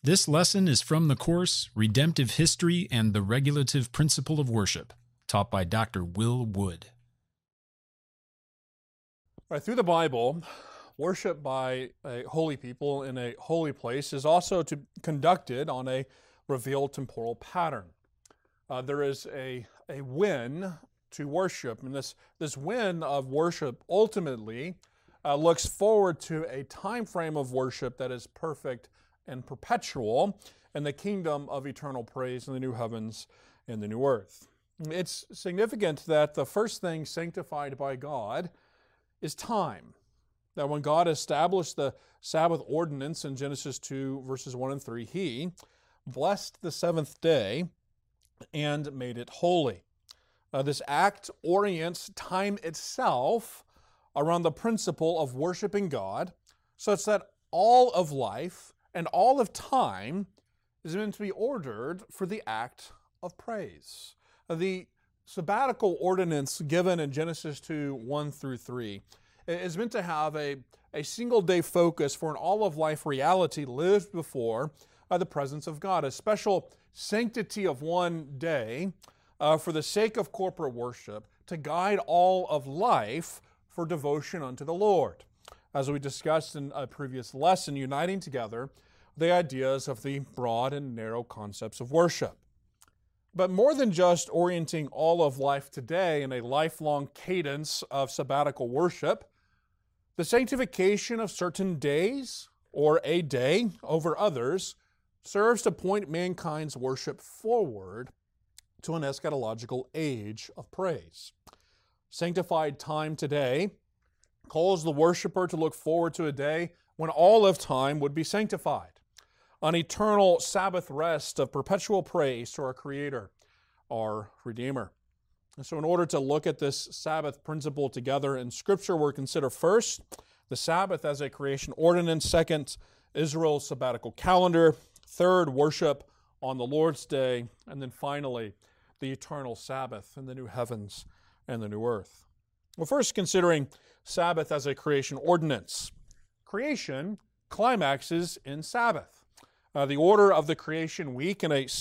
This lesson is from the course Redemptive History and the Regulative Principle of Worship, taught by Dr. Will Wood. Right, through the Bible, worship by a holy people in a holy place is also conducted on a revealed temporal pattern. There is a win to worship, and this win of worship ultimately looks forward to a time frame of worship that is perfect and perpetual in the kingdom of eternal praise in the new heavens and the new earth. It's significant that the first thing sanctified by God is time. That when God established the Sabbath ordinance in Genesis 2, verses 1 and 3, He blessed the seventh day and made it holy. This act orients time itself around the principle of worshiping God, such that all of life and all of time is meant to be ordered for the act of praise. The sabbatical ordinance given in Genesis 2, 1 through 3 is meant to have a single day focus for an all of life reality lived before the presence of God, a special sanctity of one day for the sake of corporate worship to guide all of life for devotion unto the Lord. As we discussed in a previous lesson, uniting together the ideas of the broad and narrow concepts of worship. But more than just orienting all of life today in a lifelong cadence of sabbatical worship, the sanctification of certain days or a day over others serves to point mankind's worship forward to an eschatological age of praise. Sanctified time today calls the worshiper to look forward to a day when all of time would be sanctified, an eternal Sabbath rest of perpetual praise to our Creator, our Redeemer. And so in order to look at this Sabbath principle together in Scripture, we'll consider first the Sabbath as a creation ordinance, second, Israel's sabbatical calendar, third, worship on the Lord's Day, and then finally, the eternal Sabbath in the new heavens and the new earth. Well, first, considering Sabbath as a creation ordinance. Creation climaxes in Sabbath. The order of the creation week in a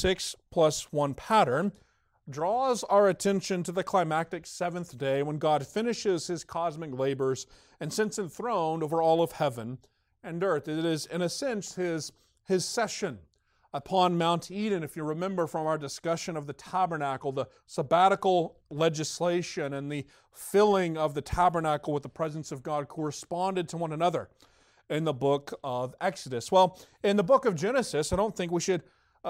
6+1 pattern draws our attention to the climactic seventh day when God finishes His cosmic labors and sits enthroned over all of heaven and earth. It is, in a sense, His session upon Mount Eden. If you remember from our discussion of the tabernacle, the sabbatical legislation and the filling of the tabernacle with the presence of God corresponded to one another in the book of Exodus. Well, in the book of Genesis, I don't think we should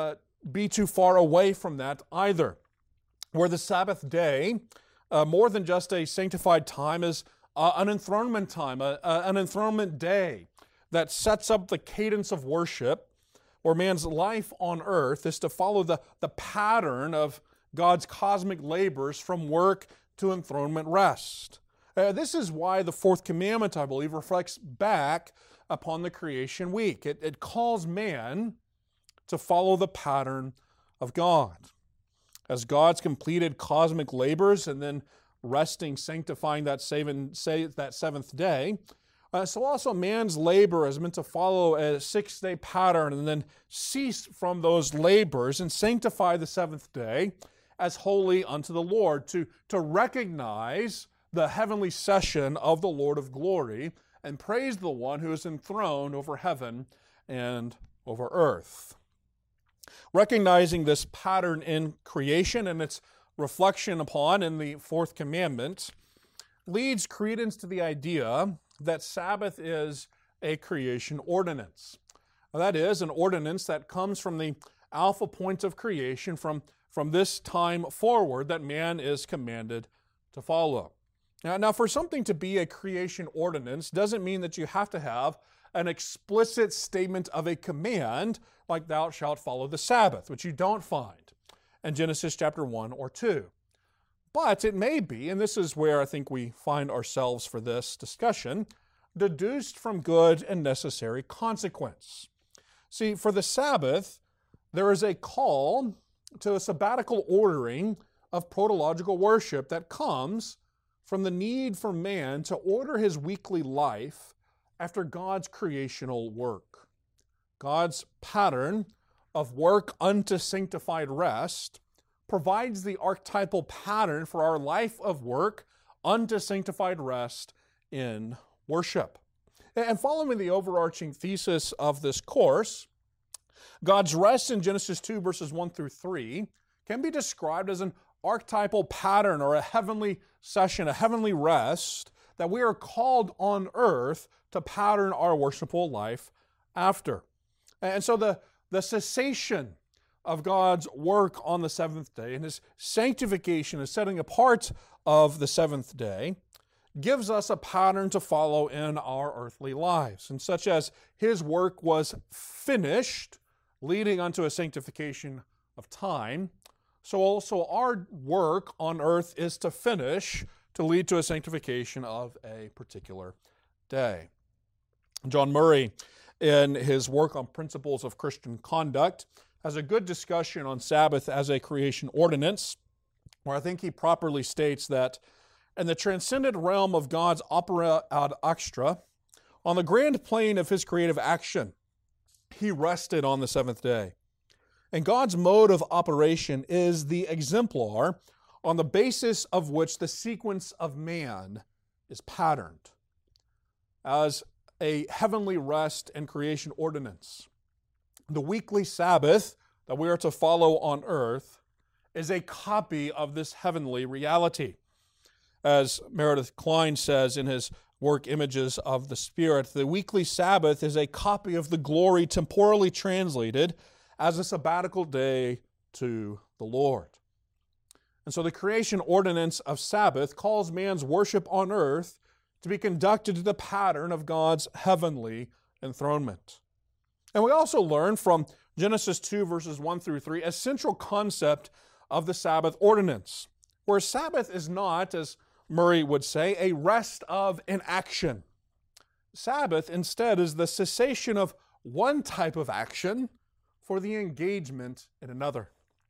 be too far away from that either, where the Sabbath day, more than just a sanctified time, is an enthronement time, an enthronement day that sets up the cadence of worship, where man's life on earth is to follow the pattern of God's cosmic labors from work to enthronement rest. This is why the fourth commandment, I believe, reflects back upon the creation week. It calls man to follow the pattern of God. As God's completed cosmic labors and then resting, sanctifying that seventh day, so also man's labor is meant to follow a 6-day pattern and then cease from those labors and sanctify the seventh day as holy unto the Lord, to recognize the heavenly session of the Lord of glory and praise the one who is enthroned over heaven and over earth. Recognizing this pattern in creation and its reflection upon in the fourth commandment leads credence to the idea that Sabbath is a creation ordinance. That is, an ordinance that comes from the alpha point of creation, from this time forward, that man is commanded to follow. Now, for something to be a creation ordinance doesn't mean that you have to have an explicit statement of a command like thou shalt follow the Sabbath, which you don't find in Genesis chapter 1 or 2. But it may be, and this is where I think we find ourselves for this discussion, deduced from good and necessary consequence. See, for the Sabbath, there is a call to a sabbatical ordering of protological worship that comes from the need for man to order his weekly life after God's creational work. God's pattern of work unto sanctified rest provides the archetypal pattern for our life of work unto sanctified rest in worship. And following the overarching thesis of this course, God's rest in Genesis 2 verses 1 through 3 can be described as an archetypal pattern or a heavenly session, a heavenly rest that we are called on earth to pattern our worshipful life after. And so the cessation of God's work on the seventh day and His sanctification and setting apart of the seventh day gives us a pattern to follow in our earthly lives. And such as His work was finished, leading unto a sanctification of time, so also our work on earth is to finish, to lead to a sanctification of a particular day. John Murray, in his work on principles of Christian conduct, has a good discussion on Sabbath as a creation ordinance, where I think he properly states that in the transcendent realm of God's opera ad extra, on the grand plane of His creative action, He rested on the seventh day. And God's mode of operation is the exemplar on the basis of which the sequence of man is patterned as a heavenly rest and creation ordinance. The weekly Sabbath that we are to follow on earth is a copy of this heavenly reality. As Meredith Kline says in his work Images of the Spirit, the weekly Sabbath is a copy of the glory temporally translated as a sabbatical day to the Lord. And so the creation ordinance of Sabbath calls man's worship on earth to be conducted to the pattern of God's heavenly enthronement. And we also learn from Genesis 2 verses 1 through 3 a central concept of the Sabbath ordinance, where Sabbath is not, as Murray would say, a rest of inaction. Sabbath instead is the cessation of one type of action for the engagement in another.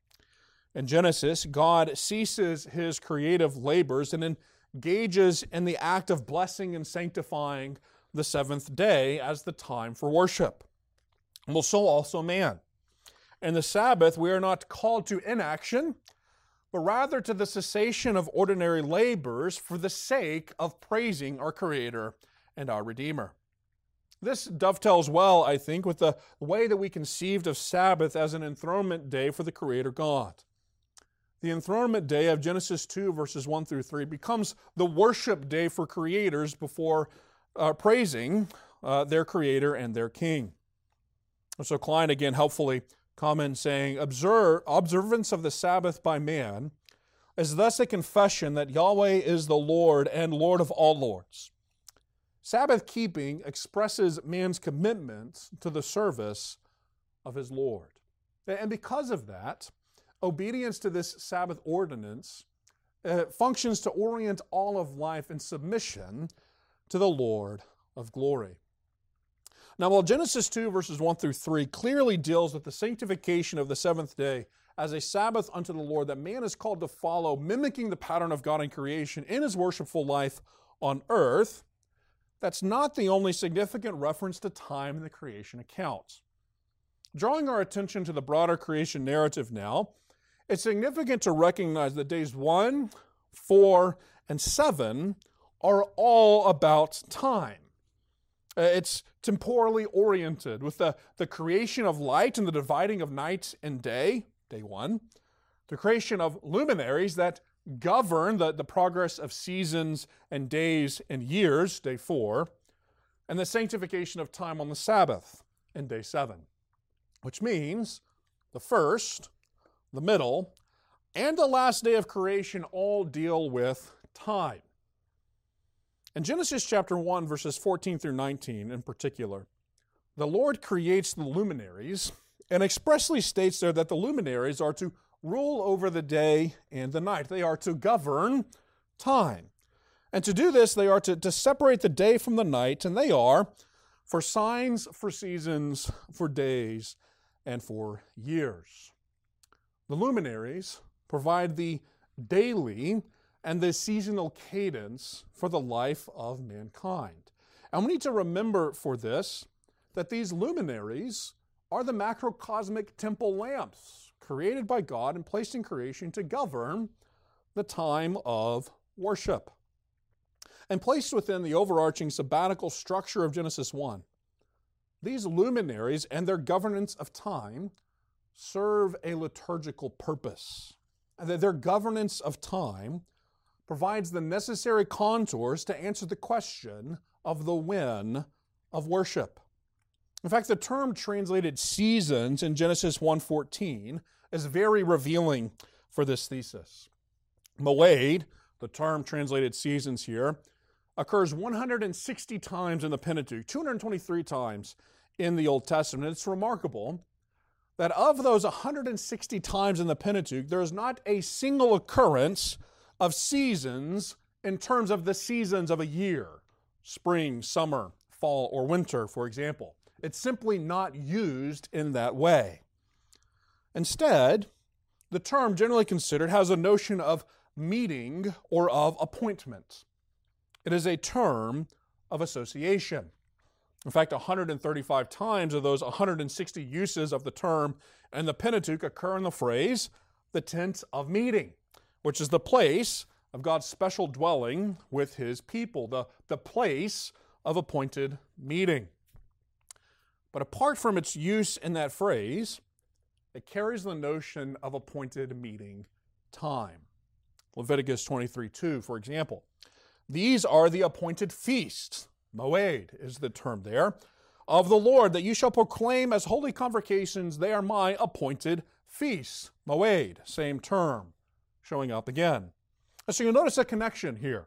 In Genesis, God ceases His creative labors and engages in the act of blessing and sanctifying the seventh day as the time for worship. Well, so also man. In the Sabbath, we are not called to inaction, but rather to the cessation of ordinary labors for the sake of praising our Creator and our Redeemer. This dovetails well, I think, with the way that we conceived of Sabbath as an enthronement day for the Creator God. The enthronement day of Genesis 2, verses 1 through 3, becomes the worship day for creators before praising their Creator and their King. And so Kline again helpfully comments saying, observance of the Sabbath by man is thus a confession that Yahweh is the Lord and Lord of all lords. Sabbath keeping expresses man's commitment to the service of his Lord. And because of that, obedience to this Sabbath ordinance functions to orient all of life in submission to the Lord of glory. Now, while Genesis 2 verses 1 through 3 clearly deals with the sanctification of the seventh day as a Sabbath unto the Lord that man is called to follow, mimicking the pattern of God in creation in his worshipful life on earth, that's not the only significant reference to time in the creation accounts. Drawing our attention to the broader creation narrative now, it's significant to recognize that days 1, 4, and 7 are all about time. It's temporally oriented with the creation of light and the dividing of night and day, day 1, the creation of luminaries that govern the progress of seasons and days and years, day 4, and the sanctification of time on the Sabbath in day 7, which means the first, the middle, and the last day of creation all deal with time. In Genesis chapter 1, verses 14 through 19 in particular, the Lord creates the luminaries and expressly states there that the luminaries are to rule over the day and the night. They are to govern time. And to do this, they are to separate the day from the night, and they are for signs, for seasons, for days, and for years. The luminaries provide the daily and the seasonal cadence for the life of mankind. And we need to remember for this that these luminaries are the macrocosmic temple lamps created by God and placed in creation to govern the time of worship. And placed within the overarching sabbatical structure of Genesis 1, these luminaries and their governance of time serve a liturgical purpose. Their governance of time provides the necessary contours to answer the question of the when of worship. In fact, the term translated seasons in Genesis 1:14 is very revealing for this thesis. Moed, the term translated seasons here, occurs 160 times in the Pentateuch, 223 times in the Old Testament. It's remarkable that of those 160 times in the Pentateuch, there is not a single occurrence of seasons in terms of the seasons of a year, spring, summer, fall, or winter, for example. It's simply not used in that way. Instead, the term generally considered has a notion of meeting or of appointment. It is a term of association. In fact, 135 times of those 160 uses of the term in the Pentateuch occur in the phrase, the tent of meeting, which is the place of God's special dwelling with His people, the place of appointed meeting. But apart from its use in that phrase, it carries the notion of appointed meeting time. Leviticus 23:2, for example. These are the appointed feasts, moed is the term there, of the Lord, that you shall proclaim as holy convocations. They are my appointed feasts. Moed, same term, showing up again. So you'll notice a connection here.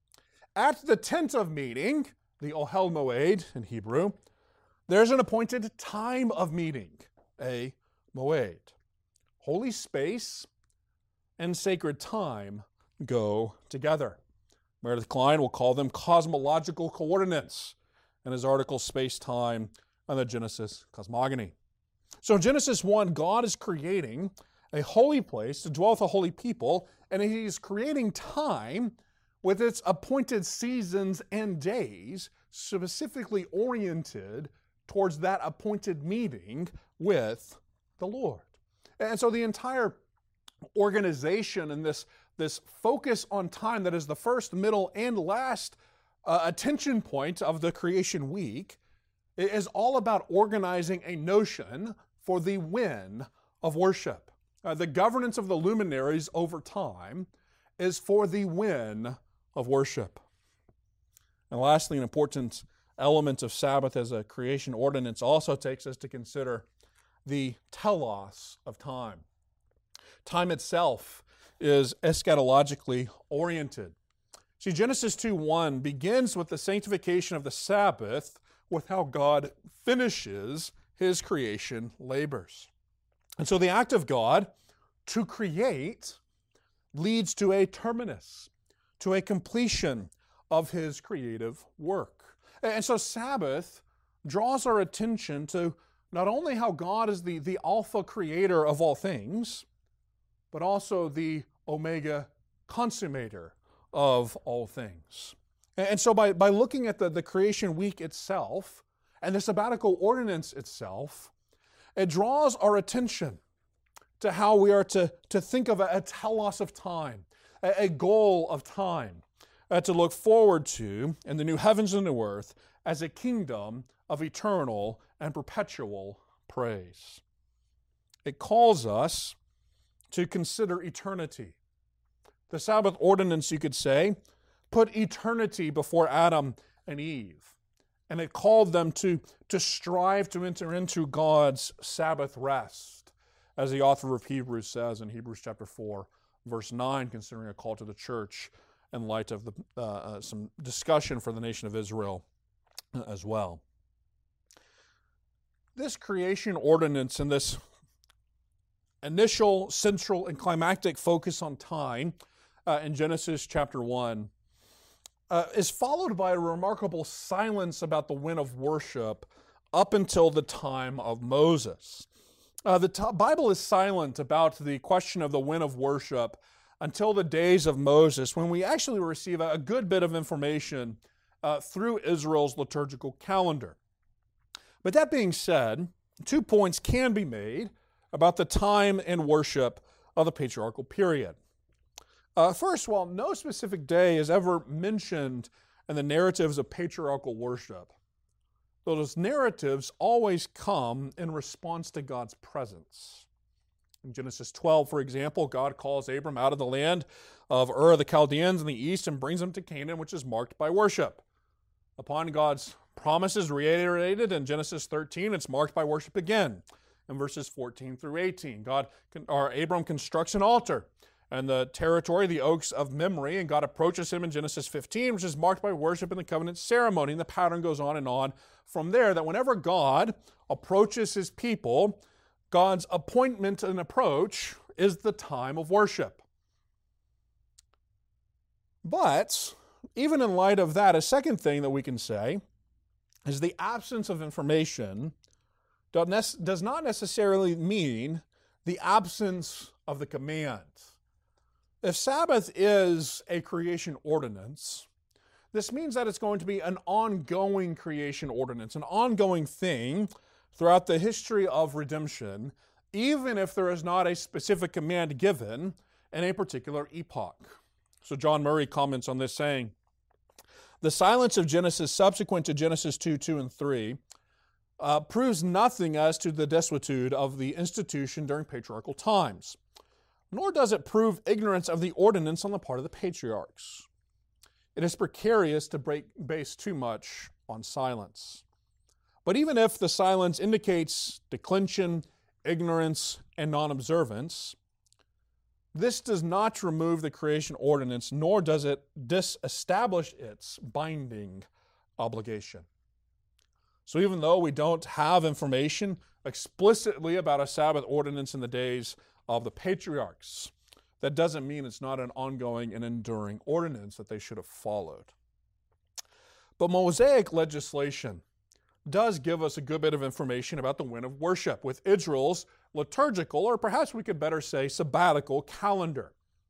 At the tent of meeting, the Ohel Moed in Hebrew, there's an appointed time of meeting, a moed. Holy space and sacred time go together. Meredith Kline will call them cosmological coordinates in his article Space-Time on the Genesis Cosmogony. So in Genesis 1, God is creating a holy place to dwell with a holy people, and He's creating time with its appointed seasons and days specifically oriented towards that appointed meeting with the Lord. And so the entire organization and this focus on time that is the first, middle, and last attention point of the creation week is all about organizing a notion for the when of worship. The governance of the luminaries over time is for the when of worship. And lastly, an important element of Sabbath as a creation ordinance also takes us to consider the telos of time. Time itself is eschatologically oriented. See, Genesis 2:1 begins with the sanctification of the Sabbath with how God finishes His creation labors. And so the act of God to create leads to a terminus, to a completion of His creative work. And so Sabbath draws our attention to not only how God is the alpha creator of all things, but also the omega consummator of all things. And so by looking at the creation week itself and the sabbatical ordinance itself, it draws our attention to how we are to think of a telos of time, a goal of time, to look forward to in the new heavens and new earth as a kingdom of eternal and perpetual praise. It calls us to consider eternity. The Sabbath ordinance, you could say, put eternity before Adam and Eve. And it called them to strive to enter into God's Sabbath rest, as the author of Hebrews says in Hebrews chapter 4, verse 9, considering a call to the church in light of some discussion for the nation of Israel as well. This creation ordinance and this initial, central, and climactic focus on time in Genesis chapter 1 is followed by a remarkable silence about the when of worship up until the time of Moses. The Bible is silent about the question of the when of worship until the days of Moses, when we actually receive a good bit of information through Israel's liturgical calendar. But that being said, 2 points can be made about the time and worship of the patriarchal period. First, while no specific day is ever mentioned in the narratives of patriarchal worship, those narratives always come in response to God's presence. In Genesis 12, for example, God calls Abram out of the land of Ur of the Chaldeans in the east and brings him to Canaan, which is marked by worship. Upon God's promises reiterated in Genesis 13, it's marked by worship again in verses 14 through 18. Abram constructs an altar and the territory, the Oaks of Mamre, and God approaches him in Genesis 15, which is marked by worship and the covenant ceremony. And the pattern goes on from there, that whenever God approaches his people, God's appointment and approach is the time of worship. But even in light of that, a second thing that we can say is the absence of information does not necessarily mean the absence of the command. If Sabbath is a creation ordinance, this means that it's going to be an ongoing creation ordinance, an ongoing thing throughout the history of redemption, even if there is not a specific command given in a particular epoch. So John Murray comments on this saying, "The silence of Genesis subsequent to Genesis 2, 2, and 3 proves nothing as to the desuetude of the institution during patriarchal times, nor does it prove ignorance of the ordinance on the part of the patriarchs. It is precarious to base too much on silence. But even if the silence indicates declension, ignorance, and non-observance, this does not remove the creation ordinance, nor does it disestablish its binding obligation." So even though we don't have information explicitly about a Sabbath ordinance in the days of the patriarchs, that doesn't mean it's not an ongoing and enduring ordinance that they should have followed. But Mosaic legislation does give us a good bit of information about the when of worship with Israel's liturgical, or perhaps we could better say sabbatical calendar.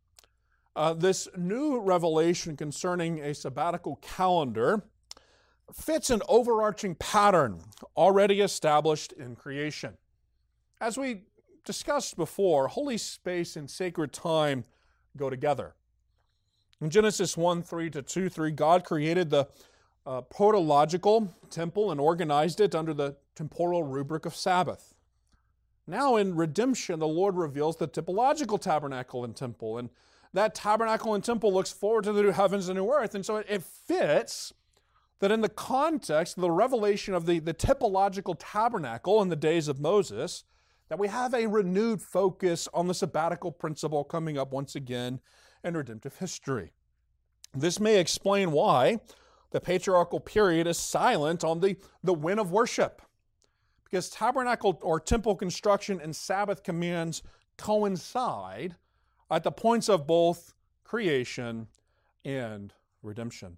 This new revelation concerning a sabbatical calendar fits an overarching pattern already established in creation. As we discussed before, holy space and sacred time go together. In Genesis 1:3 to 2:3, God created the protological temple and organized it under the temporal rubric of Sabbath. Now in redemption, the Lord reveals the typological tabernacle and temple, and that tabernacle and temple looks forward to the new heavens and new earth, and so it fits that in the context of the revelation of the typological tabernacle in the days of Moses, that we have a renewed focus on the sabbatical principle coming up once again in redemptive history. This may explain why the patriarchal period is silent on the when of worship, because tabernacle or temple construction and Sabbath commands coincide at the points of both creation and redemption.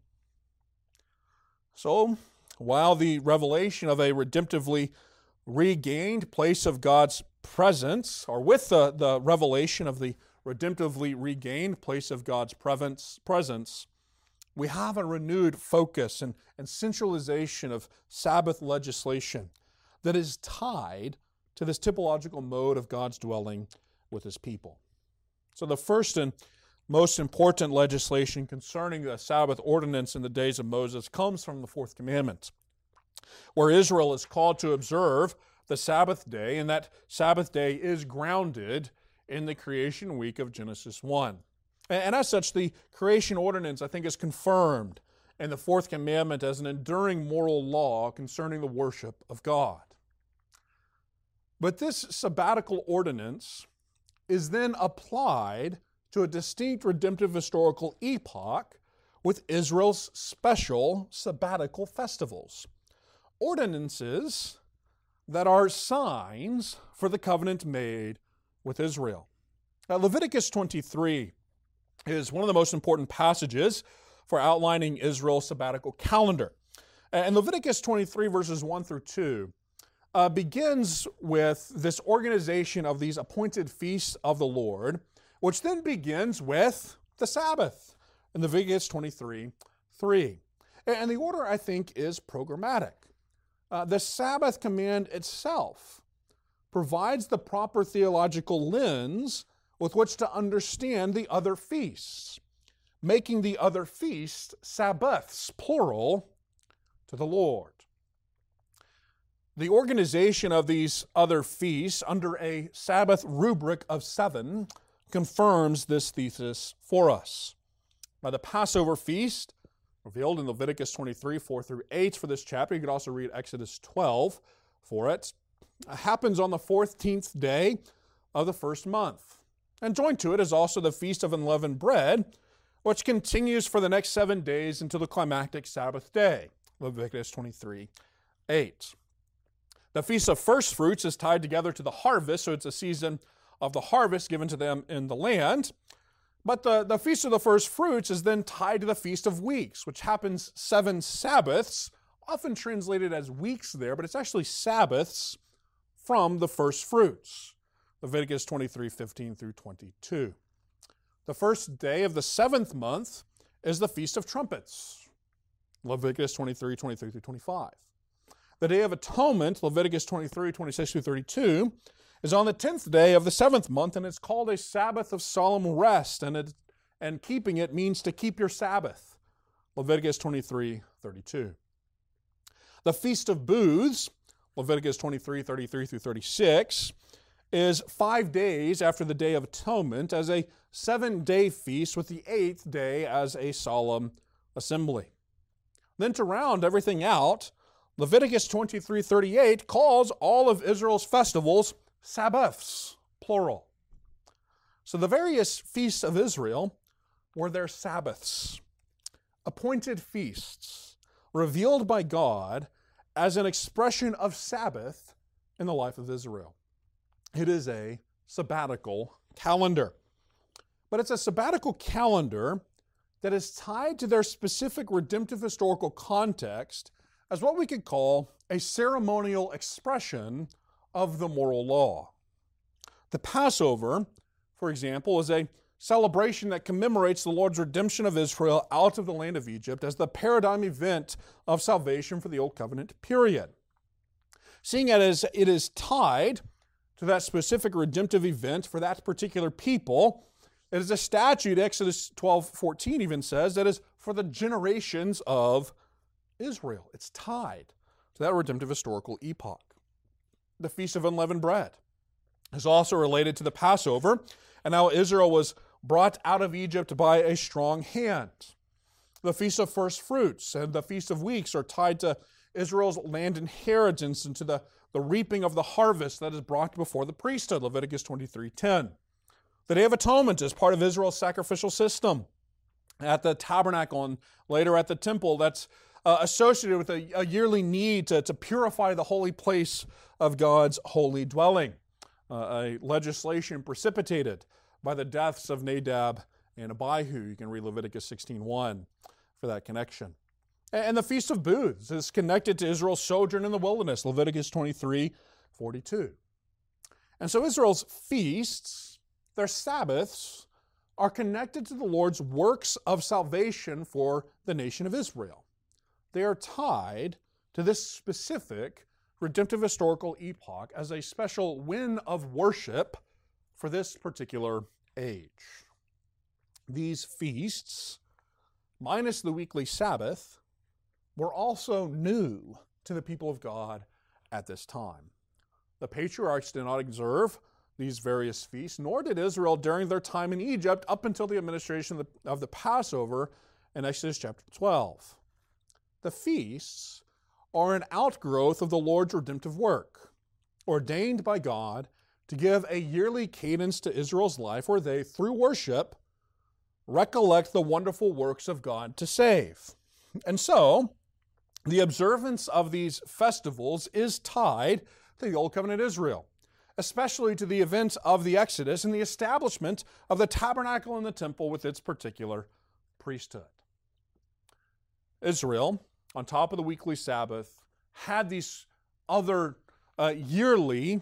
So, while the revelation of a redemptively regained place of God's presence, or with the revelation of the redemptively regained place of God's presence, we have a renewed focus and centralization of Sabbath legislation that is tied to this typological mode of God's dwelling with his people. So the first and most important legislation concerning the Sabbath ordinance in the days of Moses comes from the fourth commandment, where Israel is called to observe the Sabbath day, and that Sabbath day is grounded in the creation week of Genesis 1. And as such, the creation ordinance, I think, is confirmed in the fourth commandment as an enduring moral law concerning the worship of God. But this sabbatical ordinance is then applied to a distinct redemptive historical epoch with Israel's special sabbatical festivals, ordinances that are signs for the covenant made with Israel. Now, Leviticus 23 is one of the most important passages for outlining Israel's sabbatical calendar. And Leviticus 23 verses 1 through 2 begins with this organization of these appointed feasts of the Lord, which then begins with the Sabbath in Leviticus 23:3. And the order, I think, is programmatic. the Sabbath command itself provides the proper theological lens with which to understand the other feasts, making the other feasts Sabbaths, plural, to the Lord. The organization of these other feasts under a Sabbath rubric of 7 confirms this thesis for us. Now, the Passover feast, revealed in Leviticus 23, 4 through 8 for this chapter, you could also read Exodus 12 for it, happens on the 14th day of the first month. And joined to it is also the Feast of Unleavened Bread, which continues for the next 7 days until the climactic Sabbath day, Leviticus 23, 8. The Feast of First Fruits is tied together to the harvest, so it's a season of the harvest given to them in the land. But the Feast of the First Fruits is then tied to the Feast of Weeks, which happens 7 Sabbaths, often translated as weeks there, but it's actually Sabbaths from the first fruits. Leviticus 23, 15 through 22. The first day of the 7th month is the Feast of Trumpets, Leviticus 23, 23 through 25. The Day of Atonement, Leviticus 23, 26 through 32, is on the 10th day of the 7th month, and it's called a Sabbath of solemn rest, and keeping it means to keep your Sabbath, Leviticus 23, 32. The Feast of Booths, Leviticus 23, 33 through 36, is 5 days after the Day of Atonement as a 7-day feast with the 8th day as a solemn assembly. Then to round everything out, Leviticus 23:38 calls all of Israel's festivals Sabbaths, plural. So the various feasts of Israel were their Sabbaths, appointed feasts, revealed by God as an expression of Sabbath in the life of Israel. It is a sabbatical calendar. But it's a sabbatical calendar that is tied to their specific redemptive historical context as what we could call a ceremonial expression of the moral law. The Passover, for example, is a celebration that commemorates the Lord's redemption of Israel out of the land of Egypt as the paradigm event of salvation for the Old Covenant period. Seeing it as it is tied to that specific redemptive event for that particular people, it is a statute, Exodus 12:14 even says, that is for the generations of Israel. It's tied to that redemptive historical epoch. The Feast of Unleavened Bread is also related to the Passover and how Israel was brought out of Egypt by a strong hand. The Feast of First Fruits and the Feast of Weeks are tied to Israel's land inheritance and to the reaping of the harvest that is brought before the priesthood, Leviticus 23:10. The Day of Atonement is part of Israel's sacrificial system at the tabernacle and later at the temple that's associated with a yearly need to purify the holy place of God's holy dwelling, a legislation precipitated by the deaths of Nadab and Abihu. You can read Leviticus 16:1 for that connection. And the Feast of Booths is connected to Israel's sojourn in the wilderness, Leviticus 23:42. And so Israel's feasts, their Sabbaths, are connected to the Lord's works of salvation for the nation of Israel. They are tied to this specific redemptive historical epoch as a special win of worship for this particular age. These feasts, minus the weekly Sabbath, were also new to the people of God at this time. The patriarchs did not observe these various feasts, nor did Israel during their time in Egypt up until the administration of the Passover in Exodus chapter 12. The feasts are an outgrowth of the Lord's redemptive work, ordained by God to give a yearly cadence to Israel's life where they, through worship, recollect the wonderful works of God to save. And so, the observance of these festivals is tied to the Old Covenant Israel, especially to the events of the Exodus and the establishment of the tabernacle and the temple with its particular priesthood. Israel, on top of the weekly Sabbath, had these other yearly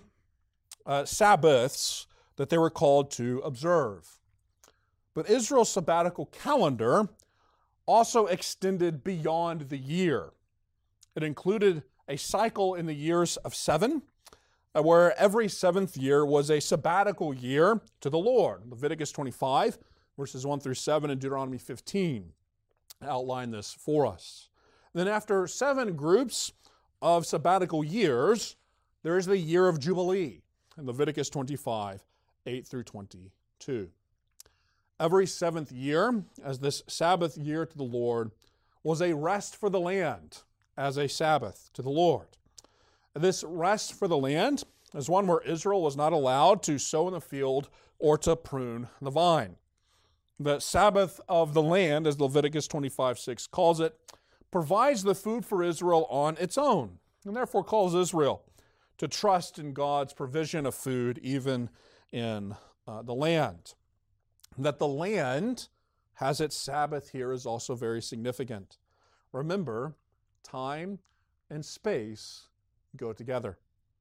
Sabbaths that they were called to observe. But Israel's sabbatical calendar also extended beyond the year. It included a cycle in the years of 7, where every 7th year was a sabbatical year to the Lord. Leviticus 25, verses 1 through 7, and Deuteronomy 15 outline this for us. Then after 7 groups of sabbatical years, there is the year of Jubilee in Leviticus 25, 8 through 22. Every 7th year, as this Sabbath year to the Lord, was a rest for the land as a Sabbath to the Lord. This rest for the land is one where Israel was not allowed to sow in the field or to prune the vine. The Sabbath of the land, as Leviticus 25:6 calls it, provides the food for Israel on its own, and therefore calls Israel to trust in God's provision of food even in the land. That the land has its Sabbath here is also very significant. Remember, time and space go together.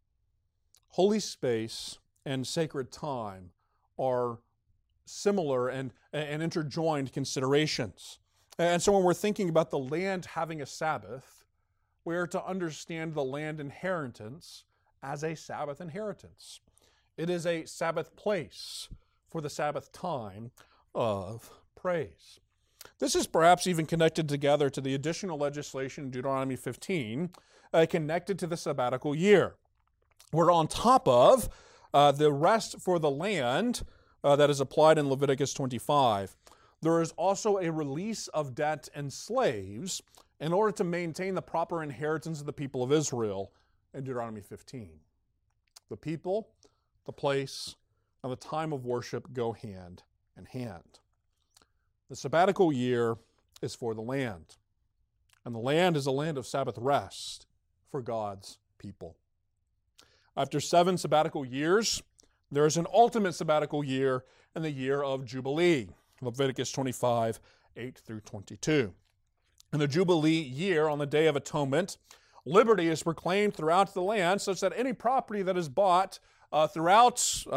Holy space and sacred time are similar and interjoined considerations. And so when we're thinking about the land having a Sabbath, we are to understand the land inheritance as a Sabbath inheritance. It is a Sabbath place for the Sabbath time of praise. This is perhaps even connected together to the additional legislation in Deuteronomy 15, connected to the sabbatical year. We're on top of the rest for the land that is applied in Leviticus 25. There is also a release of debt and slaves in order to maintain the proper inheritance of the people of Israel in Deuteronomy 15. The people, the place, and the time of worship go hand in hand. The sabbatical year is for the land, and the land is a land of Sabbath rest for God's people. After 7 sabbatical years, there is an ultimate sabbatical year in the year of Jubilee, Leviticus 25, 8 through 22. In the Jubilee year, on the Day of Atonement, liberty is proclaimed throughout the land such that any property that is bought throughout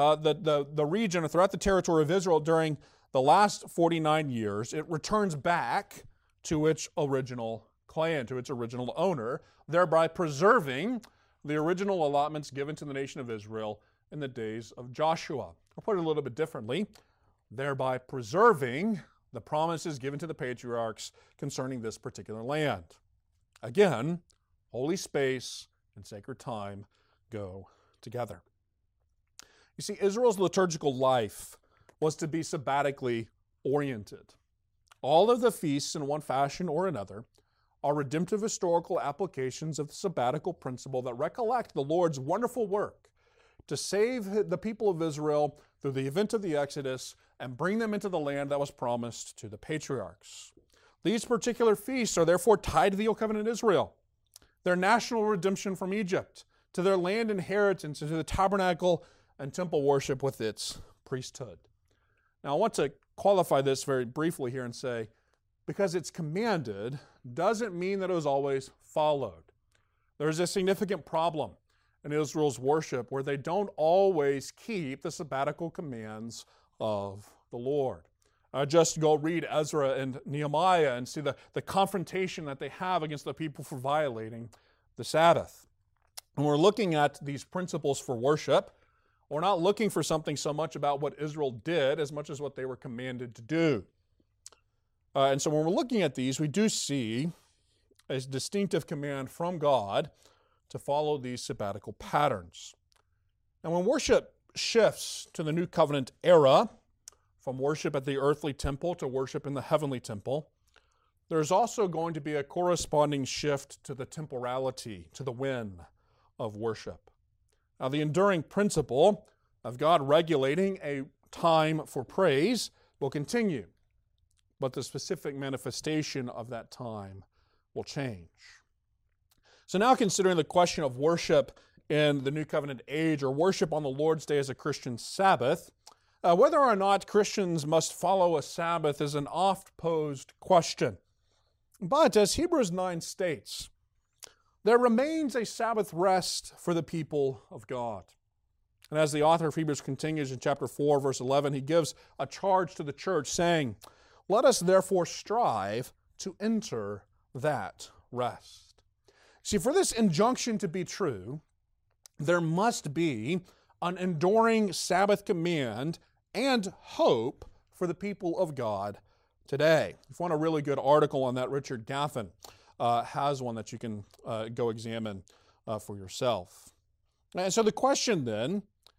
the region or throughout the territory of Israel during the last 49 years, it returns back to its original clan, to its original owner, thereby preserving the original allotments given to the nation of Israel in the days of Joshua. I'll put it a little bit differently, thereby preserving the promises given to the patriarchs concerning this particular land. Again, holy space and sacred time go together. You see, Israel's liturgical life was to be sabbatically oriented. All of the feasts, in one fashion or another, are redemptive historical applications of the sabbatical principle that recollect the Lord's wonderful work to save the people of Israel through the event of the Exodus and bring them into the land that was promised to the patriarchs. These particular feasts are therefore tied to the Old Covenant Israel, their national redemption from Egypt, to their land inheritance, and to the tabernacle and temple worship with its priesthood. Now, I want to qualify this very briefly here and say, because it's commanded doesn't mean that it was always followed. There's a significant problem in Israel's worship where they don't always keep the sabbatical commands of the Lord. Just go read Ezra and Nehemiah and see the confrontation that they have against the people for violating the Sabbath. When we're looking at these principles for worship, we're not looking for something so much about what Israel did as much as what they were commanded to do. And so when we're looking at these, we do see a distinctive command from God to follow these sabbatical patterns. And when worship shifts to the New Covenant era, from worship at the earthly temple to worship in the heavenly temple, there's also going to be a corresponding shift to the temporality, to the when of worship. Now, the enduring principle of God regulating a time for praise will continue, but the specific manifestation of that time will change. So now, considering the question of worship in the New Covenant age, or worship on the Lord's Day as a Christian Sabbath, whether or not Christians must follow a Sabbath is an oft-posed question. But as Hebrews 9 states, there remains a Sabbath rest for the people of God. And as the author of Hebrews continues in chapter 4, verse 11, he gives a charge to the church saying, "Let us therefore strive to enter that rest." See, for this injunction to be true, there must be an enduring Sabbath command and hope for the people of God today. If you want a really good article on that, Richard Gaffin has one that you can go examine for yourself. And so the question then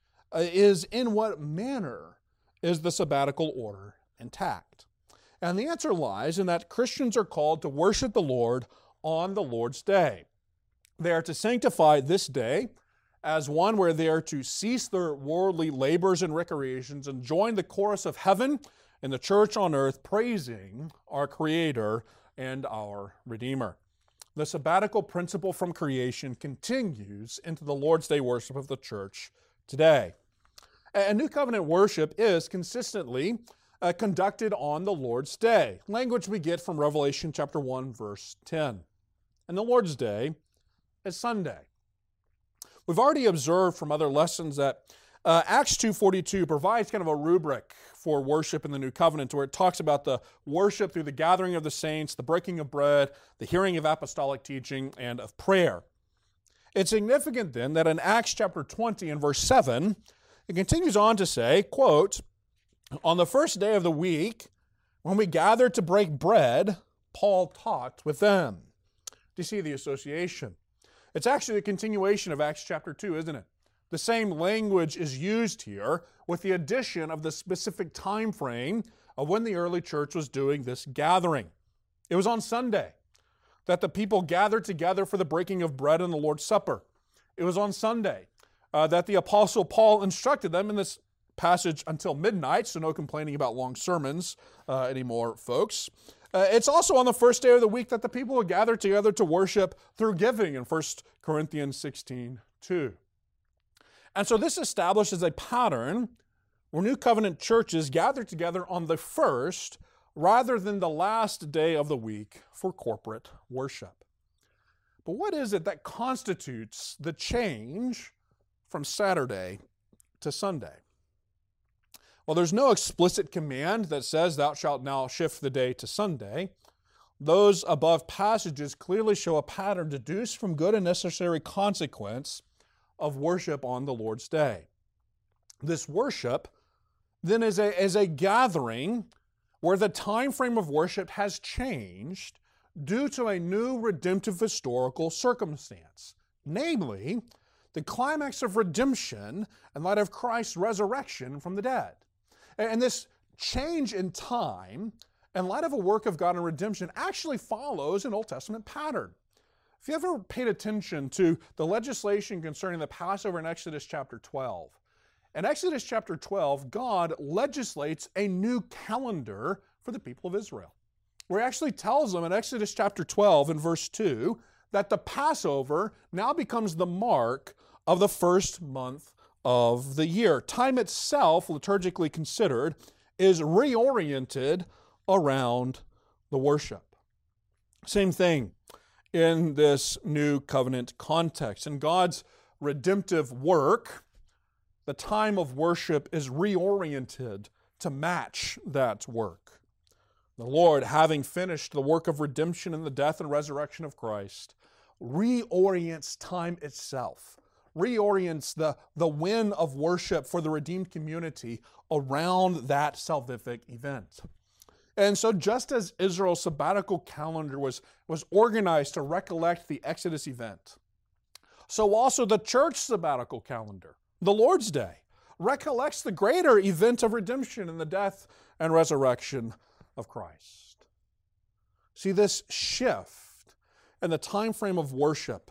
is, in what manner is the sabbatical order intact? And the answer lies in that Christians are called to worship the Lord on the Lord's Day. They are to sanctify this day as one where they are to cease their worldly labors and recreations and join the chorus of heaven and the church on earth, praising our Creator and our Redeemer. The sabbatical principle from creation continues into the Lord's Day worship of the church today. And New Covenant worship is consistently conducted on the Lord's Day, language we get from Revelation chapter 1, verse 10. And the Lord's Day is Sunday. We've already observed from other lessons that Acts 2:42 provides kind of a rubric for worship in the New Covenant, where it talks about the worship through the gathering of the saints, the breaking of bread, the hearing of apostolic teaching, and of prayer. It's significant then that in Acts chapter 20 and verse 7, it continues on to say, quote, "On the first day of the week, when we gathered to break bread, Paul taught with them." Do you see the association? It's actually a continuation of Acts chapter 2, isn't it? The same language is used here with the addition of the specific time frame of when the early church was doing this gathering. It was on Sunday that the people gathered together for the breaking of bread and the Lord's Supper. It was on Sunday that the Apostle Paul instructed them in this passage until midnight, so no complaining about long sermons anymore, folks. It's also on the first day of the week that the people would gather together to worship through giving in 1 Corinthians 16:2. And so this establishes a pattern where New Covenant churches gather together on the first rather than the last day of the week for corporate worship. But what is it that constitutes the change from Saturday to Sunday? Well, there's no explicit command that says, "Thou shalt now shift the day to Sunday." Those above passages clearly show a pattern deduced from good and necessary consequence of worship on the Lord's Day. This worship then is a gathering where the time frame of worship has changed due to a new redemptive historical circumstance, namely the climax of redemption in light of Christ's resurrection from the dead. And this change in time, in light of a work of God in redemption, actually follows an Old Testament pattern. If you ever paid attention to the legislation concerning the Passover in Exodus chapter 12, in Exodus chapter 12, God legislates a new calendar for the people of Israel, where he actually tells them in Exodus chapter 12 and verse 2 that the Passover now becomes the mark of the first month of the year. Time itself, liturgically considered, is reoriented around the worship. Same thing in this new covenant context. In God's redemptive work, the time of worship is reoriented to match that work. The Lord, having finished the work of redemption in the death and resurrection of Christ, reorients time itself, reorients the wind of worship for the redeemed community around that salvific event. And so just as Israel's sabbatical calendar was organized to recollect the Exodus event, so also the church sabbatical calendar, the Lord's Day, recollects the greater event of redemption in the death and resurrection of Christ. See, this shift in the time frame of worship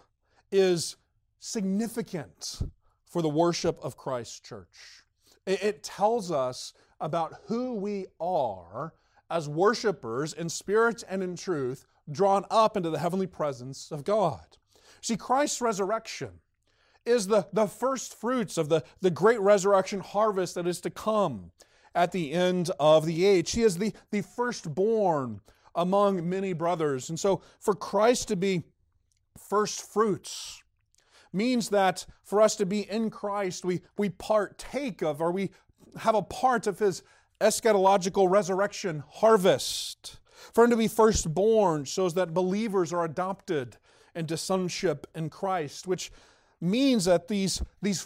is significant for the worship of Christ's church. It tells us about who we are as worshipers in spirit and in truth, drawn up into the heavenly presence of God. See, Christ's resurrection is the first fruits of the great resurrection harvest that is to come at the end of the age. He is the firstborn among many brothers. And so for Christ to be first fruits means that for us to be in Christ, we partake of, or we have a part of His eschatological resurrection harvest. For Him to be firstborn shows that believers are adopted into sonship in Christ, which means that these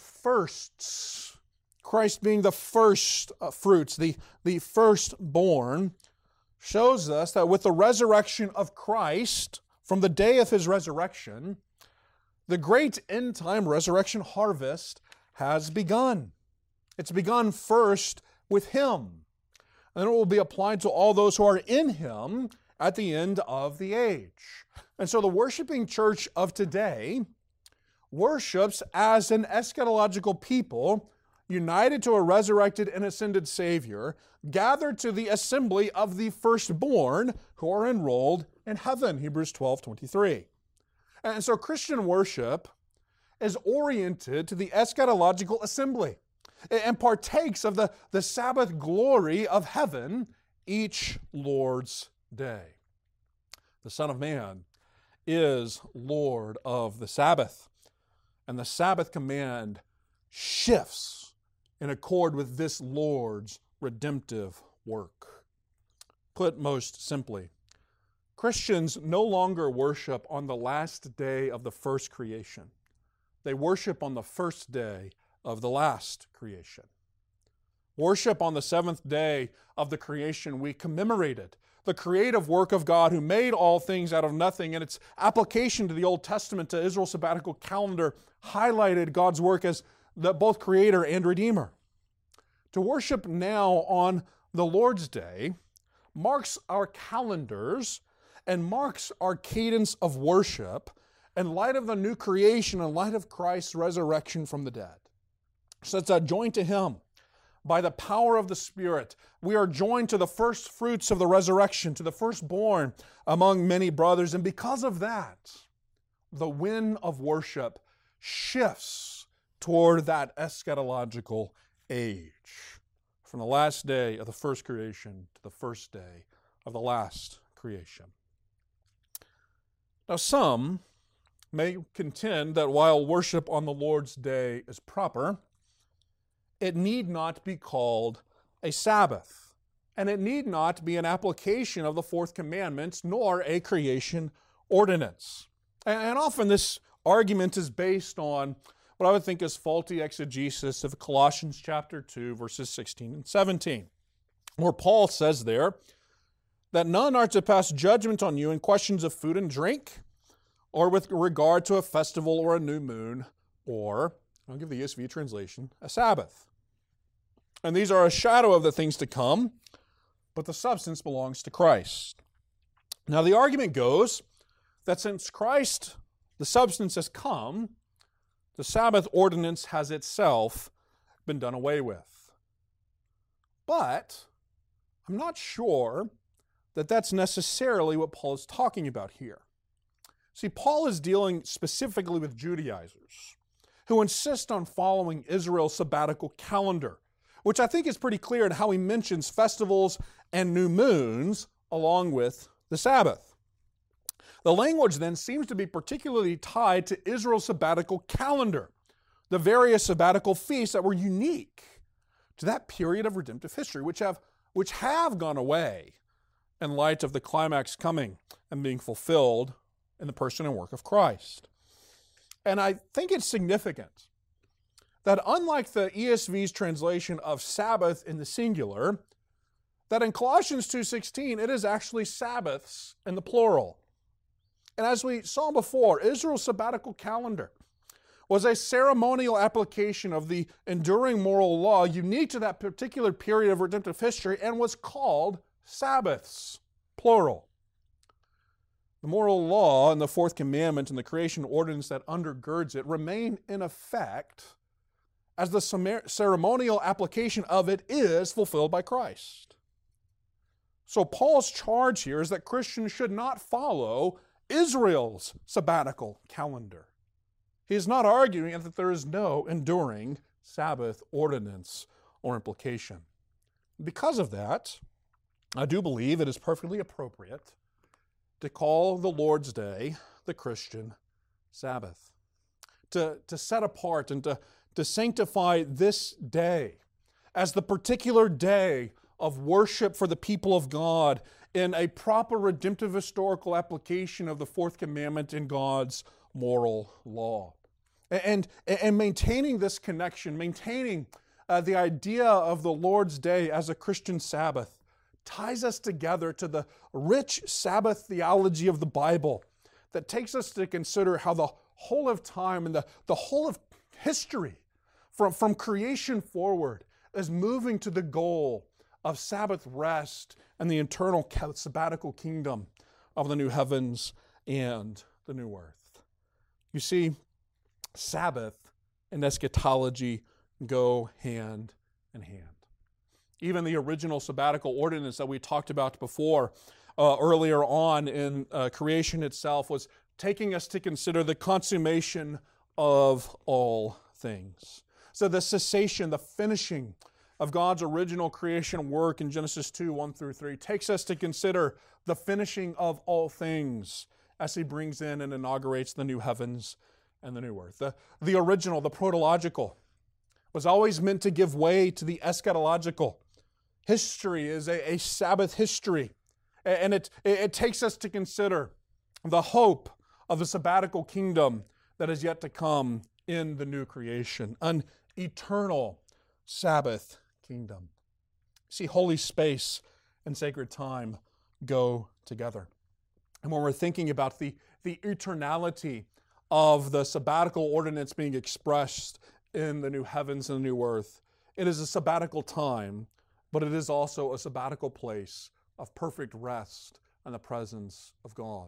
firsts, Christ being the first fruits, the firstborn, shows us that with the resurrection of Christ, from the day of His resurrection, the great end-time resurrection harvest has begun. It's begun first with Him, and it will be applied to all those who are in Him at the end of the age. And so the worshiping church of today worships as an eschatological people united to a resurrected and ascended Savior, gathered to the assembly of the firstborn who are enrolled in heaven, Hebrews 12:23. And so Christian worship is oriented to the eschatological assembly and partakes of the Sabbath glory of heaven each Lord's day. The Son of Man is Lord of the Sabbath, and the Sabbath command shifts in accord with this Lord's redemptive work. Put most simply, Christians no longer worship on the last day of the first creation. They worship on the first day of the last creation. Worship on the seventh day of the creation we commemorated the creative work of God who made all things out of nothing, and its application to the Old Testament, to Israel's sabbatical calendar, highlighted God's work as both creator and redeemer. To worship now on the Lord's Day marks our calendars and marks our cadence of worship in light of the new creation, in light of Christ's resurrection from the dead. So it's joined to Him by the power of the Spirit. We are joined to the first fruits of the resurrection, to the firstborn among many brothers. And because of that, the wind of worship shifts toward that eschatological age. From the last day of the first creation to the first day of the last creation. Now, some may contend that while worship on the Lord's Day is proper, it need not be called a Sabbath, and it need not be an application of the fourth commandment, nor a creation ordinance. And often this argument is based on what I would think is faulty exegesis of Colossians chapter 2, verses 16 and 17, where Paul says there that none are to pass judgment on you in questions of food and drink, or with regard to a festival or a new moon, or, I'll give the ESV translation, a Sabbath. And these are a shadow of the things to come, but the substance belongs to Christ. Now the argument goes that since Christ, the substance, has come, the Sabbath ordinance has itself been done away with. But I'm not sure that that's necessarily what Paul is talking about here. See, Paul is dealing specifically with Judaizers who insist on following Israel's sabbatical calendar, which I think is pretty clear in how he mentions festivals and new moons along with the Sabbath. The language then seems to be particularly tied to Israel's sabbatical calendar, the various sabbatical feasts that were unique to that period of redemptive history, which have gone away in light of the climax coming and being fulfilled in the person and work of Christ. And I think it's significant that unlike the ESV's translation of Sabbath in the singular, that in Colossians 2:16, it is actually Sabbaths in the plural. And as we saw before, Israel's sabbatical calendar was a ceremonial application of the enduring moral law unique to that particular period of redemptive history and was called Sabbaths, plural. The moral law and the fourth commandment and the creation ordinance that undergirds it remain in effect as the ceremonial application of it is fulfilled by Christ. So Paul's charge here is that Christians should not follow Israel's sabbatical calendar. He is not arguing that there is no enduring Sabbath ordinance or implication. Because of that, I do believe it is perfectly appropriate to call the Lord's Day the Christian Sabbath. To set apart and to sanctify this day as the particular day of worship for the people of God in a proper redemptive historical application of the fourth commandment in God's moral law. And maintaining this connection, maintaining the idea of the Lord's Day as a Christian Sabbath, ties us together to the rich Sabbath theology of the Bible that takes us to consider how the whole of time and the whole of history from creation forward is moving to the goal of Sabbath rest and the eternal sabbatical kingdom of the new heavens and the new earth. You see, Sabbath and eschatology go hand in hand. Even the original sabbatical ordinance that we talked about before, earlier on in creation itself, was taking us to consider the consummation of all things. So the cessation, the finishing of God's original creation work in Genesis 2, 1 through 3, takes us to consider the finishing of all things as He brings in and inaugurates the new heavens and the new earth. The original, the protological, was always meant to give way to the eschatological. History is a Sabbath history, and it takes us to consider the hope of the sabbatical kingdom that is yet to come in the new creation, an eternal Sabbath kingdom. See, holy space and sacred time go together. And when we're thinking about the eternality of the sabbatical ordinance being expressed in the new heavens and the new earth, it is a sabbatical time, but it is also a sabbatical place of perfect rest in the presence of God,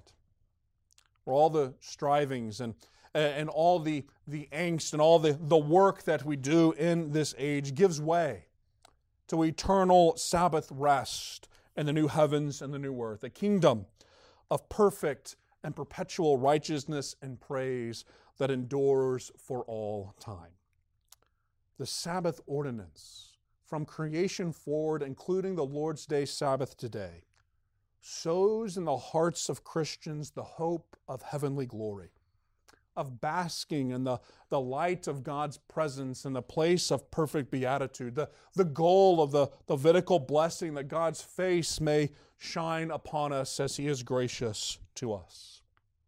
where all the strivings and all the angst and all the work that we do in this age gives way to eternal Sabbath rest in the new heavens and the new earth, a kingdom of perfect and perpetual righteousness and praise that endures for all time. The Sabbath ordinance, from creation forward, including the Lord's Day Sabbath today, sows in the hearts of Christians the hope of heavenly glory, of basking in the light of God's presence in the place of perfect beatitude, the goal of the Levitical blessing that God's face may shine upon us as He is gracious to us.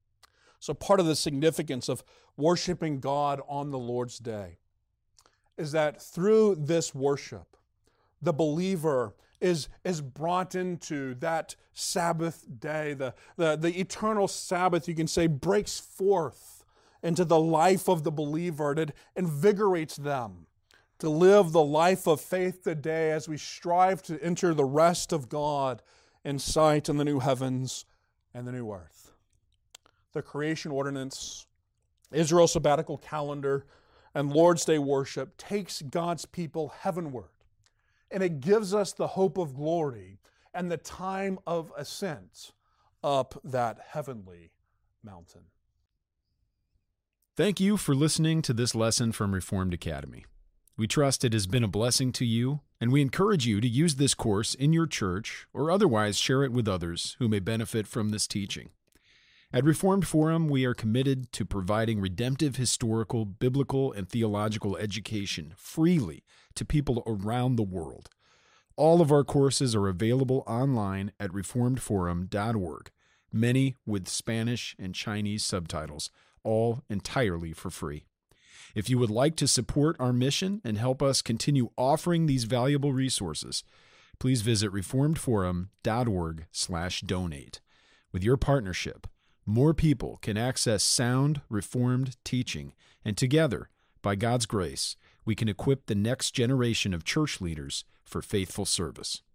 So part of the significance of worshiping God on the Lord's Day is that through this worship, the believer is brought into that Sabbath day, the eternal Sabbath, you can say, breaks forth into the life of the believer. It invigorates them to live the life of faith today as we strive to enter the rest of God in sight in the new heavens and the new earth. The creation ordinance, Israel's sabbatical calendar, and Lord's Day worship takes God's people heavenward, and it gives us the hope of glory and the time of ascent up that heavenly mountain. Thank you for listening to this lesson from Reformed Academy. We trust it has been a blessing to you, and we encourage you to use this course in your church or otherwise share it with others who may benefit from this teaching. At Reformed Forum, we are committed to providing redemptive historical, biblical, and theological education freely to people around the world. All of our courses are available online at reformedforum.org, many with Spanish and Chinese subtitles, all entirely for free. If you would like to support our mission and help us continue offering these valuable resources, please visit reformedforum.org/donate. With your partnership, more people can access sound, Reformed teaching, and together, by God's grace, we can equip the next generation of church leaders for faithful service.